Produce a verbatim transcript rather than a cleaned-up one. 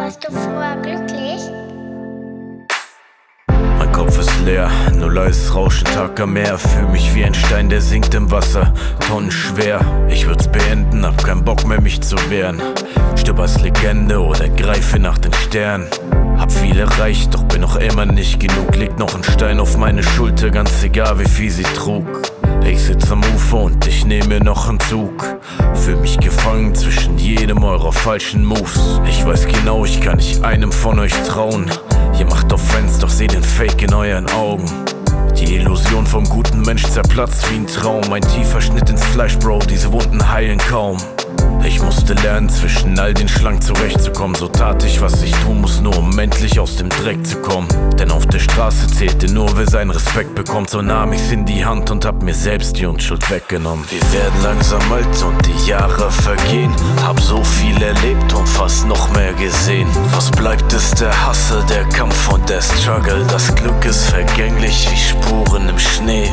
Warst du früher glücklich? Mein Kopf ist leer, nur leises Rauschen, Tag am Meer. Fühl mich wie ein Stein, der sinkt im Wasser, tonnenschwer. Ich würd's beenden, hab keinen Bock mehr mich zu wehren. Stirb als Legende oder greife nach den Sternen. Hab viel erreicht, doch bin noch immer nicht genug. Liegt noch ein Stein auf meine Schulter, ganz egal wie viel sie trug. Ich sitz am Ufer und ich nehme noch einen Zug. Fühl mich gefangen zwischen jedem eurer falschen Moves. Ich weiß genau, ich kann nicht einem von euch trauen. Ihr macht auf Fans, doch seh den Fake in euren Augen. Die Illusion vom guten Mensch zerplatzt wie ein Traum. Ein tiefer Schnitt ins Fleisch, Bro, diese Wunden heilen kaum. Ich musste lernen, zwischen all den Schlangen zurechtzukommen. So tat ich, was ich tun muss, nur um endlich aus dem Dreck zu kommen. Denn auf der Straße zählte nur, wer seinen Respekt bekommt. So nahm ich's in die Hand und hab mir selbst die Unschuld weggenommen. Wir werden langsam alt und die Jahre vergehen. Hab so viel erlebt und fast noch mehr gesehen. Was bleibt, ist der Hustle, der Kampf und der Struggle. Das Glück ist vergänglich wie Spuren im Schnee.